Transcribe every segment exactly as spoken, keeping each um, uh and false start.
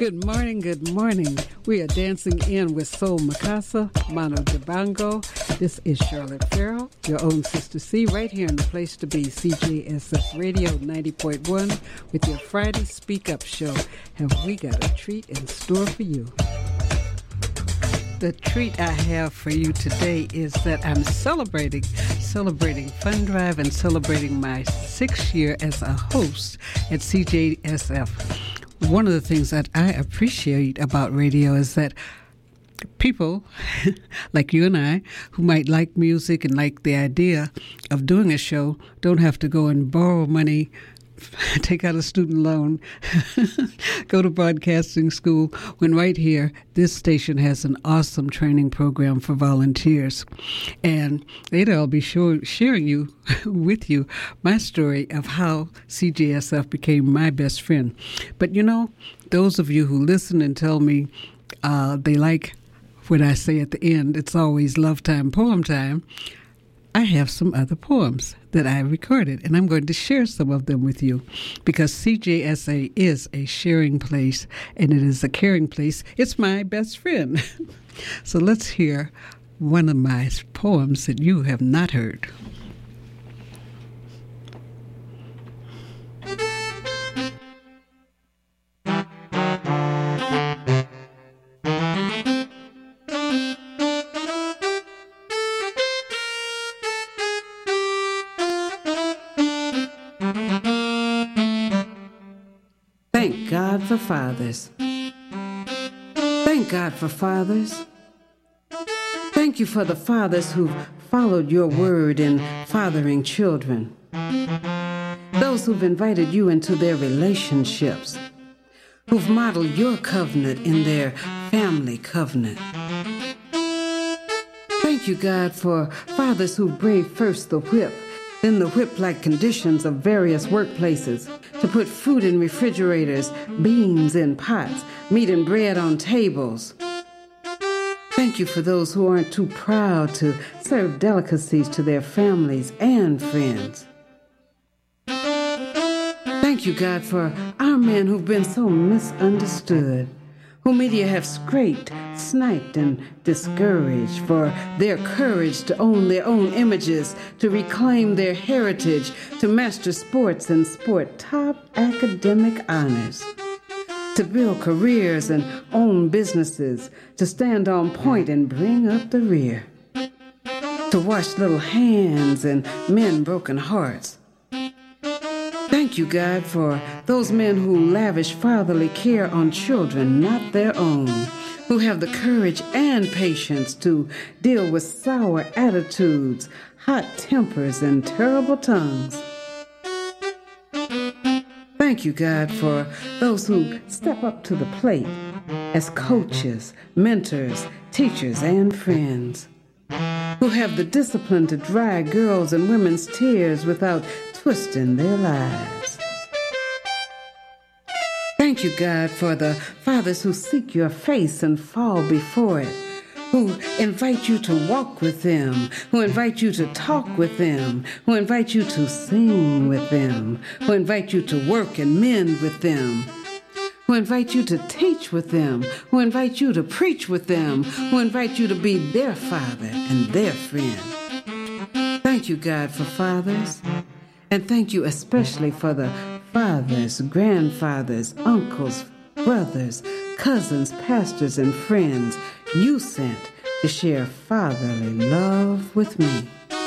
Good morning, good morning. We are dancing in with Soul Mikasa, Mano Dibango. This is Charlotte Farrell, your own Sister C, right here in the place to be, C J S F Radio ninety point one, with your Friday Speak Up show. Have we got a treat in store for you? The treat I have for you today is that I'm celebrating, celebrating Fun Drive and celebrating my sixth year as a host at C J S F. One of the things that I appreciate about radio is that people like you and I, who might like music and like the idea of doing a show, don't have to go and borrow money, take out a student loan, go to broadcasting school, when right here, this station has an awesome training program for volunteers. And later I'll be sure, sharing you with you my story of how C J S F became my best friend. But you know, those of you who listen and tell me uh, they like what I say at the end, it's always love time, poem time, I have some other poems that I recorded, and I'm going to share some of them with you because C J S A is a sharing place, and it is a caring place. It's my best friend. So let's hear one of my poems that you have not heard. Thank God for fathers. Thank God for fathers. Thank you for the fathers who've followed your word in fathering children. Those who've invited you into their relationships, who've modeled your covenant in their family covenant. Thank you, God, for fathers who braved first the whip, then the whip-like conditions of various workplaces, to put food in refrigerators, beans in pots, meat and bread on tables. Thank you for those who aren't too proud to serve delicacies to their families and friends. Thank you, God, for our men who've been so misunderstood, who media have scraped, sniped, and discouraged for their courage to own their own images, to reclaim their heritage, to master sports and sport top academic honors, to build careers and own businesses, to stand on point and bring up the rear, to wash little hands and mend broken hearts. Thank you, God, for those men who lavish fatherly care on children not their own, who have the courage and patience to deal with sour attitudes, hot tempers, and terrible tongues. Thank you, God, for those who step up to the plate as coaches, mentors, teachers, and friends, who have the discipline to dry girls' and women's tears without twisting their lives. Thank you, God, for the fathers who seek your face and fall before it, who invite you to walk with them, who invite you to talk with them, who invite you to sing with them, who invite you to work and mend with them, who invite you to teach with them, who invite you to preach with them, who invite you to be their father and their friend. Thank you, God, for fathers. And thank you especially for the fathers, grandfathers, uncles, brothers, cousins, pastors, and friends you sent to share fatherly love with me.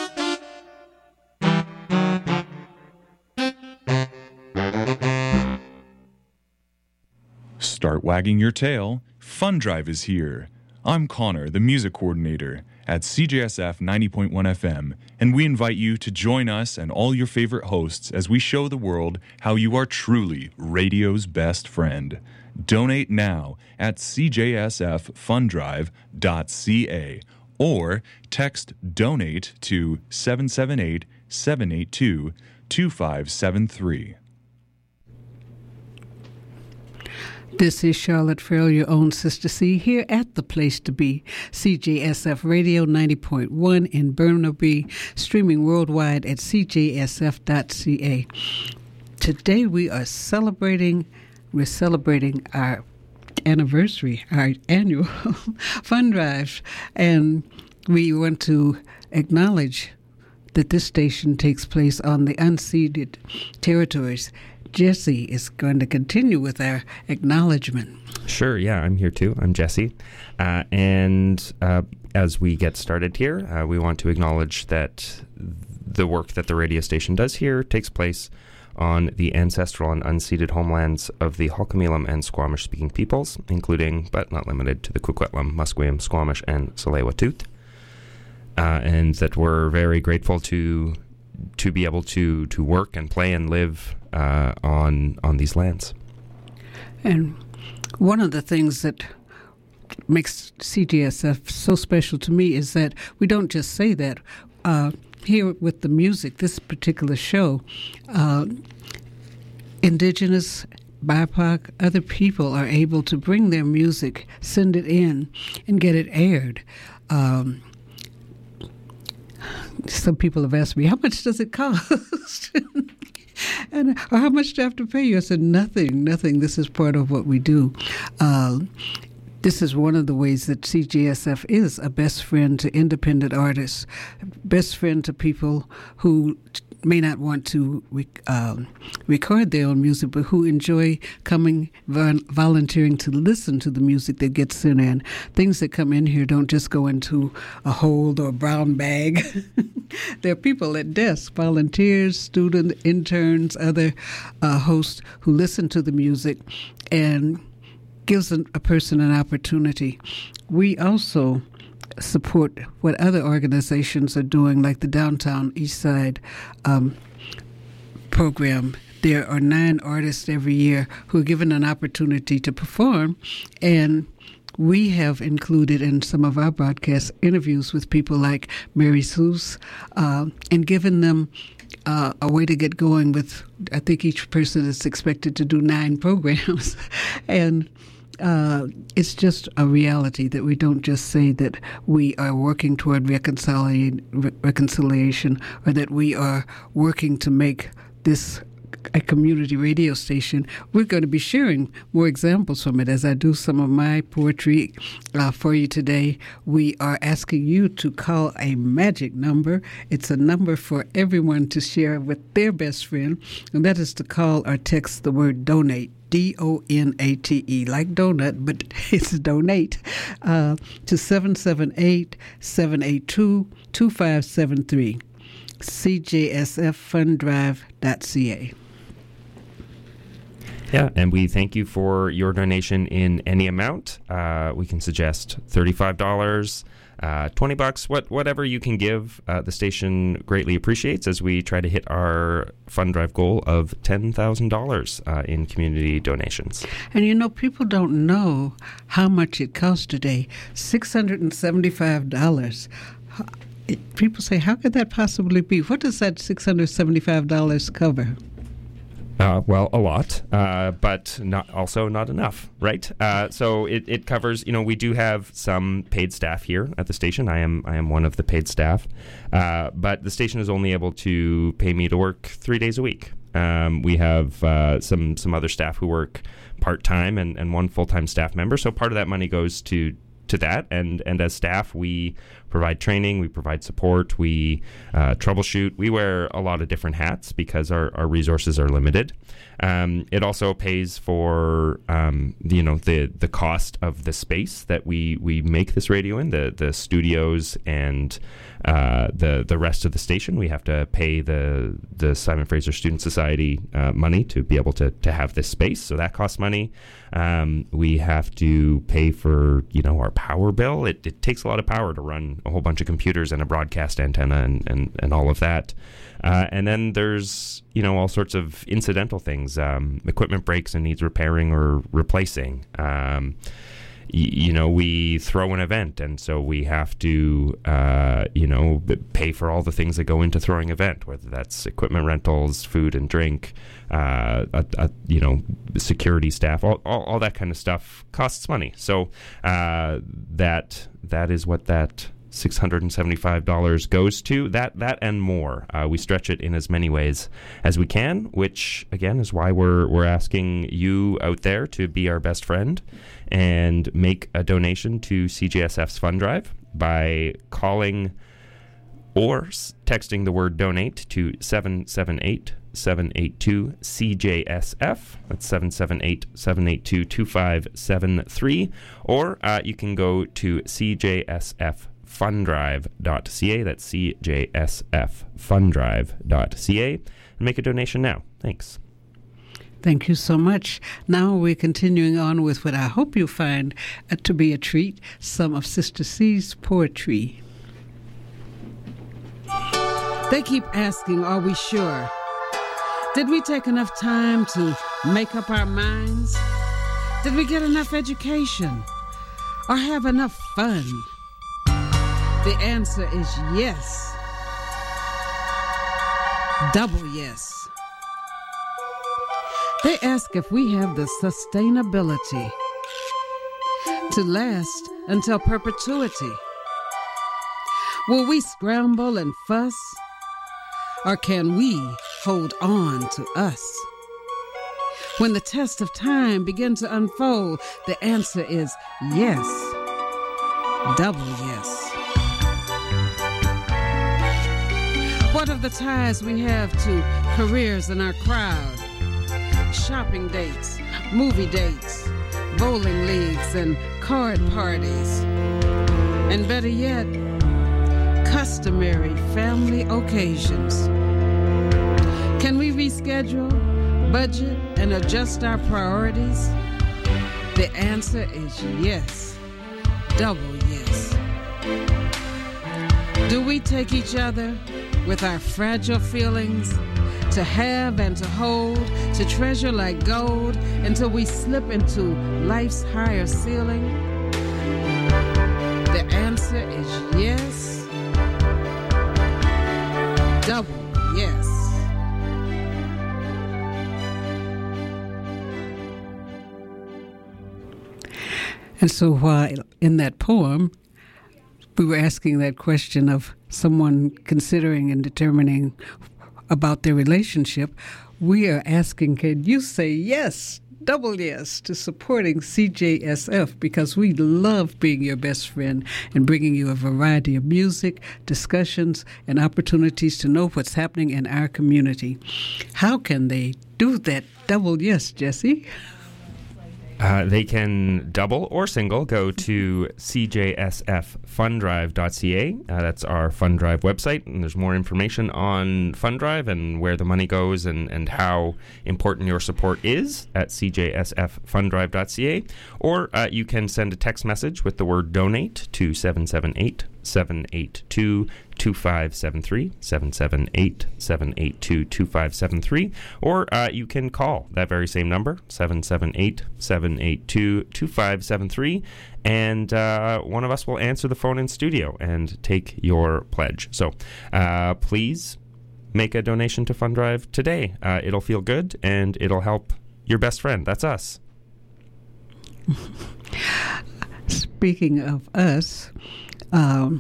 Start wagging your tail. Fun Drive is here. I'm Connor, the music coordinator at C J S F ninety point one F M, and we invite you to join us and all your favorite hosts as we show the world how you are truly radio's best friend. Donate now at c j s f fund drive dot c a or text DONATE to seven seven eight, seven eight two, two five seven three. This is Charlotte Farrell, your own Sister C, here at the place to be, C J S F Radio ninety point one in Burnaby, streaming worldwide at c j s f dot c a. Today we are celebrating, we're celebrating our anniversary, our annual fund drive, and we want to acknowledge that this station takes place on the unceded territories. Jesse is going to continue with our acknowledgement. Sure, yeah, I'm here too. I'm Jesse. Uh, and uh, as we get started here, uh, we want to acknowledge that the work that the radio station does here takes place on the ancestral and unceded homelands of the Halkah-Milam and Squamish-speaking peoples, including, but not limited to, the Coquitlam, Musqueam, Squamish, and Tsleil-Waututh. Uh, and that we're very grateful to to be able to, to work and play and live uh, on on these lands. And one of the things that makes C J S F so special to me is that we don't just say that. Uh, here with the music, this particular show, uh, Indigenous, B I P O C, other people are able to bring their music, send it in, and get it aired. Um, some people have asked me, how much does it cost? And or how much do I have to pay you? I said, nothing, nothing. This is part of what we do. Uh, This is one of the ways that C J S F is a best friend to independent artists, best friend to people who may not want to rec- um, record their own music, but who enjoy coming, vol- volunteering to listen to the music that gets sent in. Things that come in here don't just go into a hold or a brown bag. There are people at desk, volunteers, students, interns, other uh, hosts who listen to the music and gives a, a person an opportunity. We also support what other organizations are doing, like the Downtown East Side um, program. There are nine artists every year who are given an opportunity to perform, and we have included in some of our broadcast interviews with people like Mary Seuss uh, and given them Uh, a way to get going with, I think each person is expected to do nine programs. And uh, it's just a reality that we don't just say that we are working toward reconciling, re- reconciliation or that we are working to make this a community radio station. We're going to be sharing more examples from it as I do some of my poetry uh, for you today. We are asking you to call a magic number. It's a number for everyone to share with their best friend, and that is to call or text the word donate, D O N A T E, like donut, but it's donate, uh, to seven seven eight, seven eight two, two five seven three, C J S F fund drive dot C A. Yeah, and we thank you for your donation in any amount. Uh, we can suggest thirty-five dollars, uh, twenty bucks, what, whatever you can give. Uh, the station greatly appreciates as we try to hit our fund drive goal of ten thousand dollars uh, in community donations. And you know, people don't know how much it costs today, six hundred seventy-five dollars. People say, how could that possibly be? What does that six hundred seventy-five dollars cover? Uh, well, a lot, uh, but not also not enough, right? Uh, so it, it covers, you know, we do have some paid staff here at the station. I am I am one of the paid staff, uh, but the station is only able to pay me to work three days a week. Um, we have uh, some some other staff who work part-time and, and one full-time staff member. So part of that money goes to to that, and and as staff we provide training, we provide support, we uh, troubleshoot, we wear a lot of different hats because our, our resources are limited. Um, it also pays for um, you know the the cost of the space that we we make this radio in, the the studios and uh, the the rest of the station. We have to pay the the Simon Fraser Student Society uh, money to be able to to have this space, so that costs money. Um, we have to pay for you know our power bill. It, it takes a lot of power to run a whole bunch of computers and a broadcast antenna and and, and all of that. Uh, and then there's you know all sorts of incidental things. Um, equipment breaks and needs repairing or replacing. Um, you know, we throw an event, and so we have to, uh, you know, pay for all the things that go into throwing an event, whether that's equipment rentals, food and drink, uh, a, a, you know, security staff, all, all, all that kind of stuff costs money. So uh, that that is what that six hundred seventy-five dollars goes to. That that and more. Uh, we stretch it in as many ways as we can, which, again, is why we're, we're asking you out there to be our best friend and make a donation to C J S F's Fund Drive by calling or s- texting the word donate to seven seven eight, seven eight two, C J S F. That's seven seven eight, seven eight two, two five seven three. Or uh, you can go to C J S F fundrive dot C A. That's C J S F fundrive dot C A. And make a donation now. Thanks. Thank you so much. Now we're continuing on with what I hope you find uh, to be a treat, some of Sister C's poetry. They keep asking, are we sure? Did we take enough time to make up our minds? Did we get enough education? Or have enough fun? The answer is yes. Double yes. They ask if we have the sustainability to last until perpetuity. Will we scramble and fuss? Or can we hold on to us? When the test of time begins to unfold, the answer is yes. Double yes. What of the ties we have to careers in our crowd? Shopping dates, movie dates, bowling leagues, and card parties. And better yet, customary family occasions. Can we reschedule, budget, and adjust our priorities? The answer is yes. Double yes. Do we take each other with our fragile feelings to have and to hold, to treasure like gold until we slip into life's higher ceiling? The answer is yes. Double yes. And so while in that poem, we were asking that question of someone considering and determining about their relationship, we are asking, can you say yes, double yes, to supporting C J S F, because we love being your best friend and bringing you a variety of music, discussions, and opportunities to know what's happening in our community. How can they do that double yes, Jesse? Uh, they can double or single go to C J S F fundrive dot C A. Uh, that's our Fund Drive website, and there's more information on Fund Drive and where the money goes and, and how important your support is at C J S F fundrive dot C A. Or uh, you can send a text message with the word donate to seven seven eight, seven eight two, two five seven three, seven seven eight, seven eight two, two five seven three, or uh, you can call that very same number, seven seven eight, seven eight two, two five seven three, and uh, one of us will answer the phone in studio and take your pledge. So uh, please make a donation to Fund Drive today. Uh, it'll feel good, and it'll help your best friend. That's us. Speaking of us, um,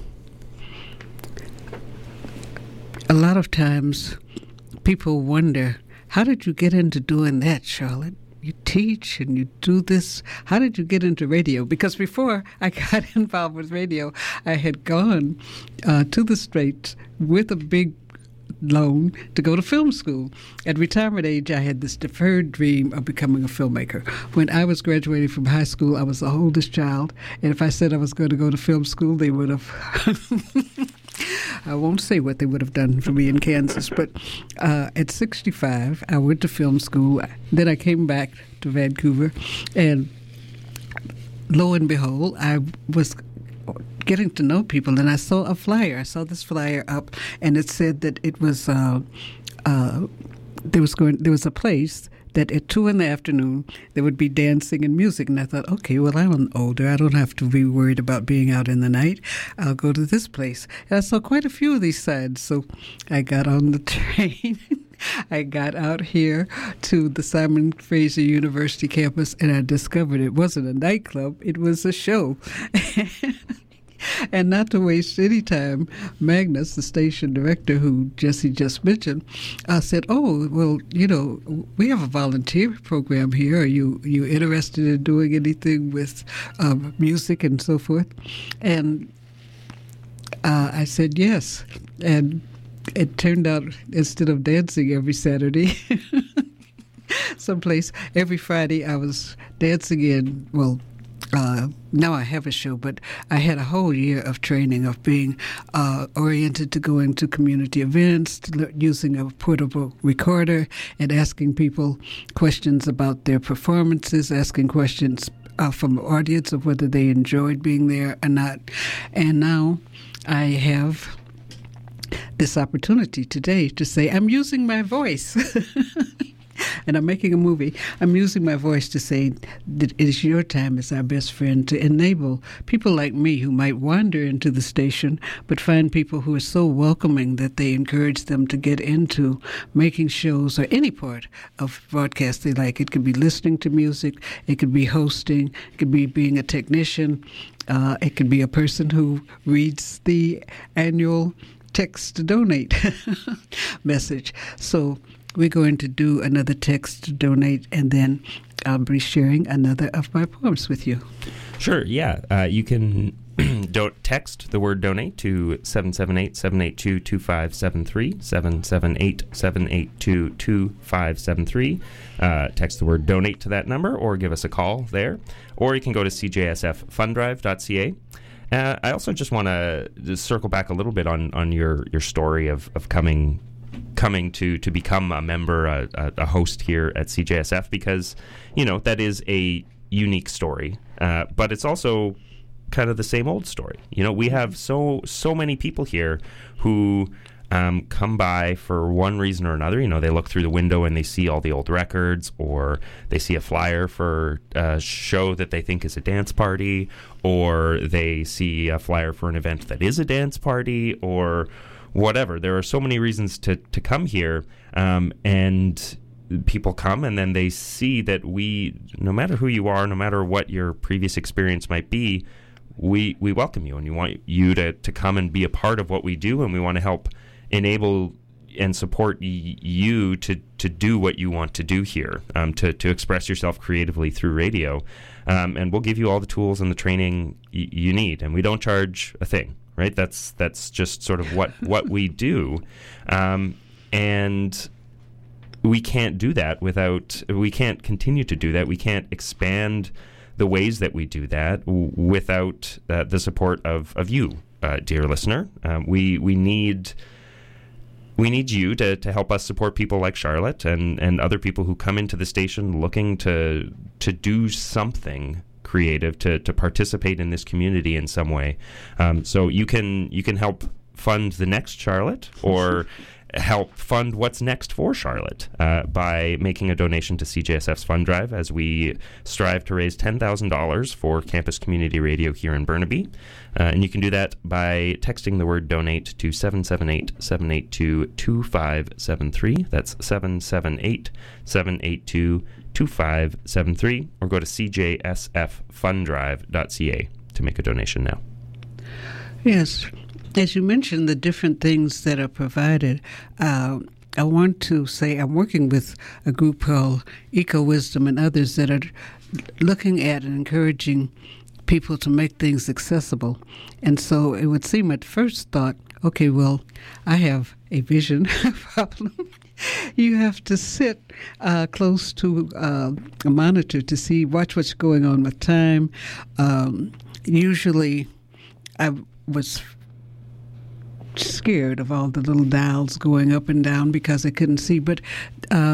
a lot of times people wonder, how did you get into doing that, Charlotte? You teach and you do this. How did you get into radio? Because before I got involved with radio, I had gone uh, to the States with a big loan to go to film school. At retirement age, I had this deferred dream of becoming a filmmaker. When I was graduating from high school, I was the oldest child, and if I said I was going to go to film school, they would have... I won't say what they would have done for me in Kansas, but uh, at sixty-five, I went to film school. Then I came back to Vancouver, and lo and behold, I was getting to know people, and I saw a flyer. I saw this flyer up, and it said that it was uh, uh, there was going there was a place that at two in the afternoon there would be dancing and music. And I thought, okay, well, I'm older. I don't have to be worried about being out in the night. I'll go to this place. And I saw quite a few of these signs. So I got on the train. I got out here to the Simon Fraser University campus, and I discovered it wasn't a nightclub. It was a show. And not to waste any time, Magnus, the station director who Jesse just mentioned, uh, said, oh, well, you know, we have a volunteer program here. Are you, you interested in doing anything with um, music and so forth? And uh, I said yes. And it turned out, instead of dancing every Saturday, someplace, every Friday I was dancing in, well, Uh, now I have a show, but I had a whole year of training of being uh, oriented to going to community events, to le- using a portable recorder and asking people questions about their performances, asking questions uh, from the audience of whether they enjoyed being there or not. And now I have this opportunity today to say, I'm using my voice. And I'm making a movie. I'm using my voice to say that it is your time as our best friend to enable people like me who might wander into the station but find people who are so welcoming that they encourage them to get into making shows or any part of broadcast they like. It could be listening to music. It could be hosting. It could be being a technician. Uh, it could be a person who reads the annual text to donate message. So we're going to do another text to donate, and then I'll be sharing another of my poems with you. Sure, yeah. Uh, you can don't text the word donate to seven seven eight, seven eight two, two five seven three, seven seven eight, seven eight two, two five seven three. Uh, text the word donate to that number or give us a call there. Or you can go to c j s f fund drive dot c a. Uh, I also just want to circle back a little bit on, on your, your story of, of coming coming to, to become a member, a, a host here at C J S F, because, you know, that is a unique story. Uh, but it's also kind of the same old story. You know, we have so so many people here who um, come by for one reason or another. You know, they look through the window and they see all the old records, or they see a flyer for a show that they think is a dance party, or they see a flyer for an event that is a dance party, or whatever. There are so many reasons to, to come here, um, and people come and then they see that we, no matter who you are, no matter what your previous experience might be, we we welcome you, and we want you to, to come and be a part of what we do, and we want to help enable and support y- you to, to do what you want to do here, um, to, to express yourself creatively through radio. Um, and we'll give you all the tools and the training y- you need, and we don't charge a thing. Right, that's that's just sort of what, what we do, um, and we can't do that without. We can't continue to do that. We can't expand the ways that we do that w- without uh, the support of of you, uh, dear listener. Um, we we need we need you to, to help us support people like Charlotte and, and other people who come into the station looking to to do something creative, to, to participate in this community in some way. Um, so you can you can help fund the next Charlotte, or help fund what's next for Charlotte uh, by making a donation to C J S F's Fund Drive, as we strive to raise ten thousand dollars for campus community radio here in Burnaby. Uh, and you can do that by texting the word donate to seven seven eight, seven eight two, two five seven three. That's seven seven eight, seven eight two, two five seven three, or go to c j s f fund drive dot c a to make a donation now. Yes. As you mentioned, the different things that are provided, uh, I want to say I'm working with a group called Eco Wisdom and others that are looking at and encouraging people to make things accessible. And so it would seem at first thought, okay, well, I have a vision problem. You have to sit uh, close to uh, a monitor to see, watch what's going on with time. Um, usually I was scared of all the little dials going up and down because I couldn't see. But uh,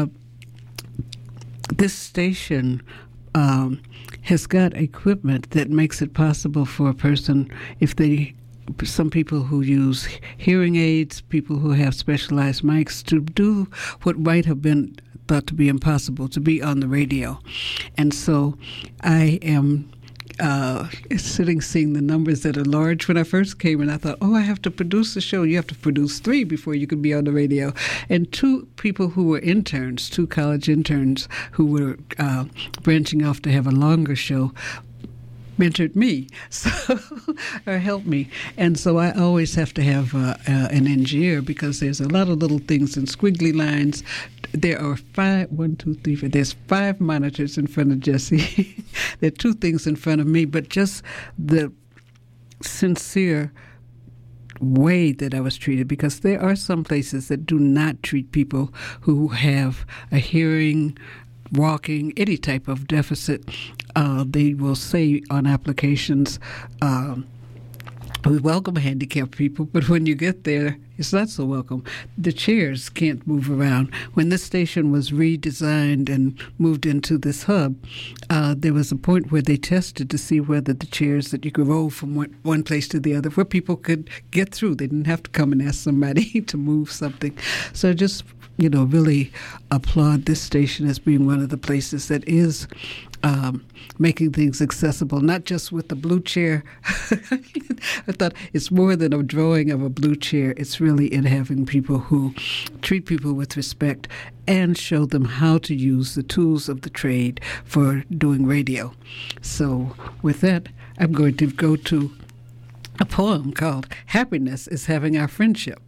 this station um, has got equipment that makes it possible for a person, if they, some people who use hearing aids, people who have specialized mics, to do what might have been thought to be impossible, to be on the radio. And so I am Uh, sitting seeing the numbers that are large. When I first came in, I thought, oh, I have to produce a show. You have to produce three before you can be on the radio. And two people who were interns, two college interns who were uh, branching off to have a longer show, mentored me, so or helped me. And so I always have to have uh, uh, an engineer because there's a lot of little things and squiggly lines. There are five, one, two, three, four. There's five monitors in front of Jesse. There are two things in front of me, but just the sincere way that I was treated, because there are some places that do not treat people who have a hearing, walking, any type of deficit. Uh, they will say on applications, um, we welcome handicapped people, but when you get there, it's not so welcome. The chairs can't move around. When this station was redesigned and moved into this hub, uh, there was a point where they tested to see whether the chairs that you could roll from one, one place to the other, where people could get through. They didn't have to come and ask somebody to move something. So just, you know, really applaud this station as being one of the places that is Um, making things accessible, not just with the blue chair. I thought it's more than a drawing of a blue chair. It's really in having people who treat people with respect and show them how to use the tools of the trade for doing radio. So with that, I'm going to go to a poem called Happiness is Having Our Friendship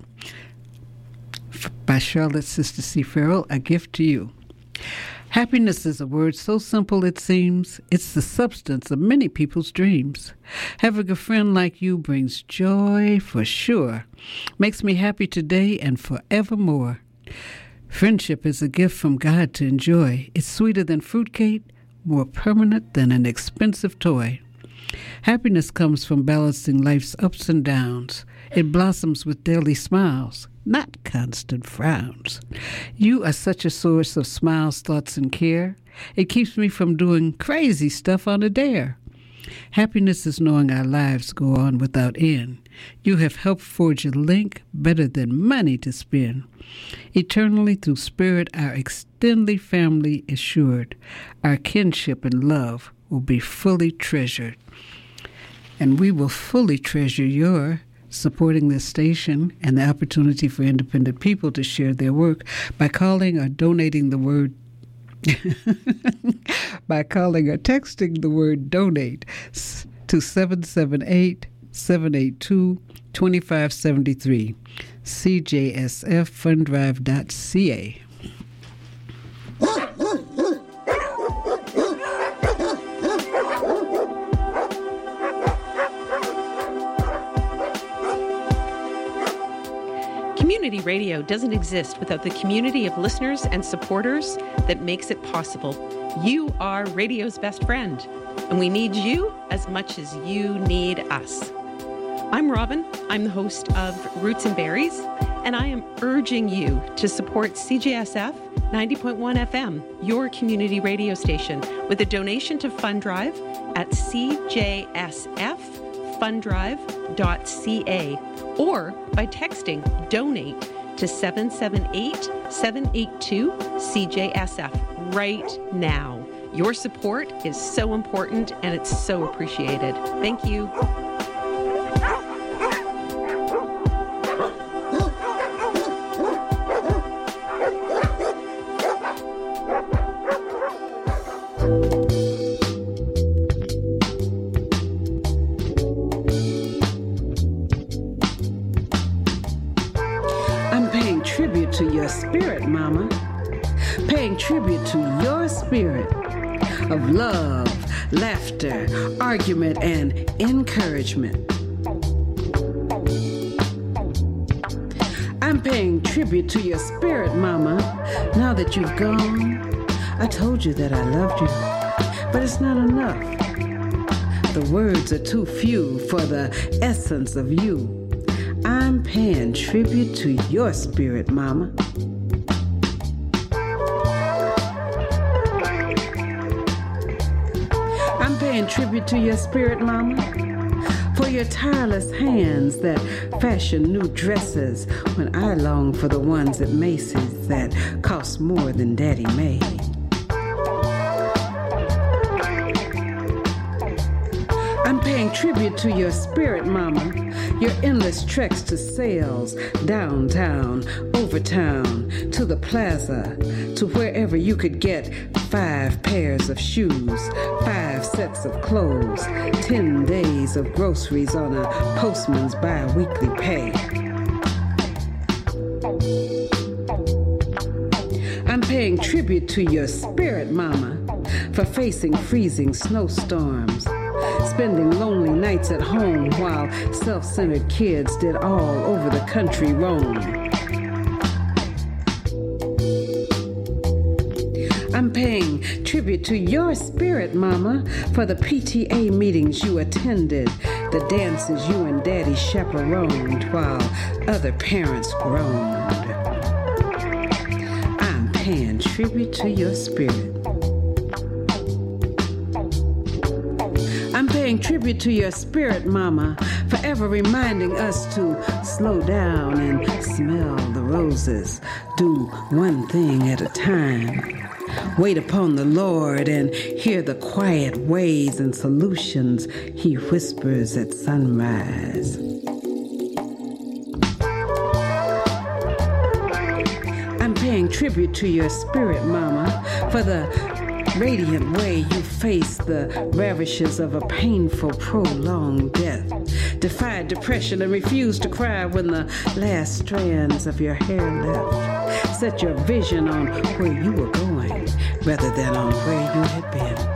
by Charlotte Sister C. Farrell, a gift to you. Happiness is a word so simple it seems. It's the substance of many people's dreams. Having a friend like you brings joy for sure. Makes me happy today and forevermore. Friendship is a gift from God to enjoy. It's sweeter than fruitcake, more permanent than an expensive toy. Happiness comes from balancing life's ups and downs. It blossoms with daily smiles, not constant frowns. You are such a source of smiles, thoughts, and care. It keeps me from doing crazy stuff on a dare. Happiness is knowing our lives go on without end. You have helped forge a link better than money to spend. Eternally through spirit, our extended family assured. Our kinship and love will be fully treasured. And we will fully treasure your supporting this station and the opportunity for independent people to share their work by calling or donating the word by calling or texting the word donate to seven seven eight, seven eight two, two five seven three, C J S F fund drive dot C A. Community radio doesn't exist without the community of listeners and supporters that makes it possible. You are radio's best friend, and we need you as much as you need us. I'm Robin. I'm the host of Roots and Berries, and I am urging you to support C J S F ninety point one F M, your community radio station, with a donation to Fund Drive at C J S F fund drive dot C A or by texting donate to seven seven eight, seven eight two, C J S F right now. Your support is so important and it's so appreciated. Thank you. Spirit, Mama, paying tribute to your spirit of love, laughter, argument, and encouragement. I'm paying tribute to your spirit, Mama. Now that you've gone, I told you that I loved you, but it's not enough. The words are too few for the essence of you. I'm paying tribute to your spirit, Mama. I'm paying tribute to your spirit, Mama, for your tireless hands that fashion new dresses when I long for the ones at Macy's that cost more than Daddy made. I'm paying paying tribute to your spirit, mama, your endless treks to sales, downtown, over town, to the plaza, to wherever you could get five pairs of shoes, five sets of clothes, ten days of groceries on a postman's bi-weekly pay. I'm paying tribute to your spirit, mama, for facing freezing snowstorms, spending lonely nights at home while self-centered kids did all over the country roam. I'm paying tribute to your spirit, mama, for the P T A meetings you attended, the dances you and daddy chaperoned while other parents groaned. I'm paying tribute to your spirit. I'm paying tribute to your spirit, mama, forever reminding us to slow down and smell the roses, do one thing at a time. Wait upon the Lord and hear the quiet ways and solutions he whispers at sunrise. I'm paying tribute to your spirit, mama, for the radiant way you face the ravages of a painful, prolonged death, defied depression and refused to cry when the last strands of your hair left. Set your vision on where you were going rather than on where you had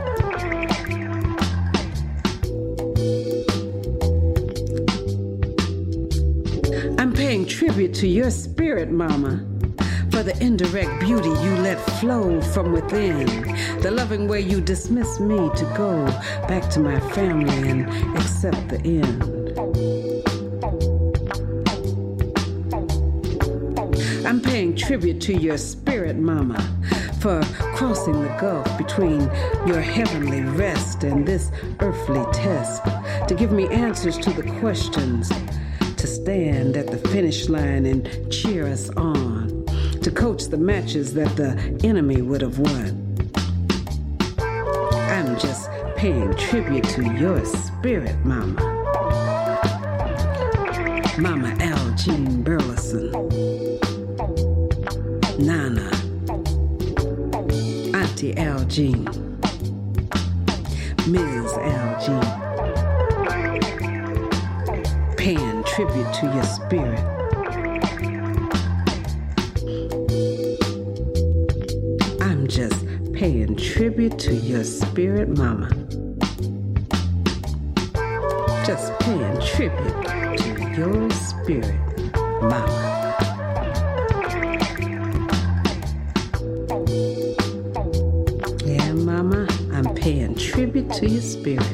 been. I'm paying tribute to your spirit, mama, for the indirect beauty you let flow from within, the loving way you dismiss me to go back to my family and accept the end. I'm paying tribute to your spirit, mama, for crossing the gulf between your heavenly rest and this earthly test, to give me answers to the questions, to stand at the finish line and cheer us on, to coach the matches that the enemy would have won. I'm just paying tribute to your spirit, mama. Mama L. Jean Burleson, Nana, Auntie L. Jean, Miz L. Jean, paying tribute to your spirit. I'm just paying tribute to your spirit, mama. Just paying tribute to your spirit, mama. Yeah, mama, I'm paying tribute to your spirit.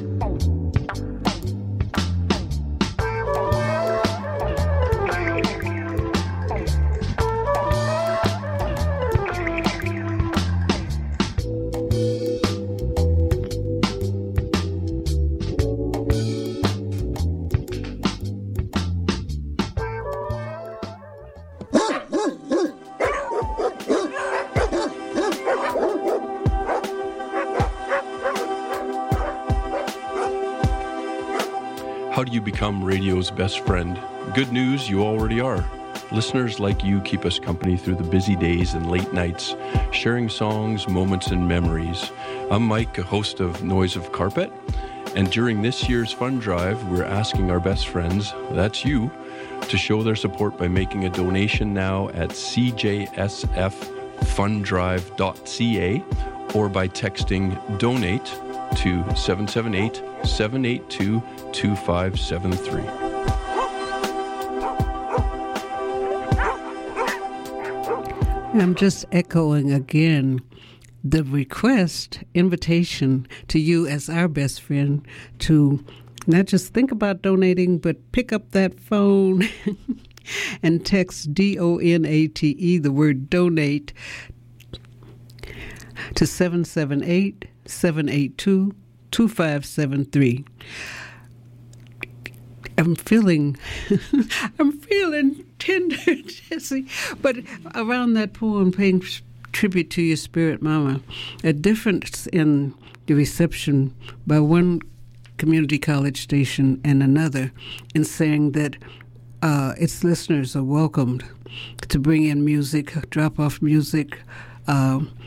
How do you become radio's best friend? Good news, you already are. Listeners like you keep us company through the busy days and late nights, sharing songs, moments, and memories. I'm Mike, a host of Noise of Carpet, and during this year's fund drive, we're asking our best friends, that's you, to show their support by making a donation now at c j s f fund drive dot c a or by texting DONATE to seven seven eight, seven eight two, two five seven three. I'm just echoing again the request, invitation to you as our best friend to not just think about donating, but pick up that phone and text D O N A T E, the word donate, to seven seven eight, seven eight two, two five seven three. I'm feeling, I'm feeling tender, Jesse. But around that poem, paying tribute to your spirit, mama, a difference in the reception by one community college station and another, in saying that uh, its listeners are welcomed to bring in music, drop off music, uh,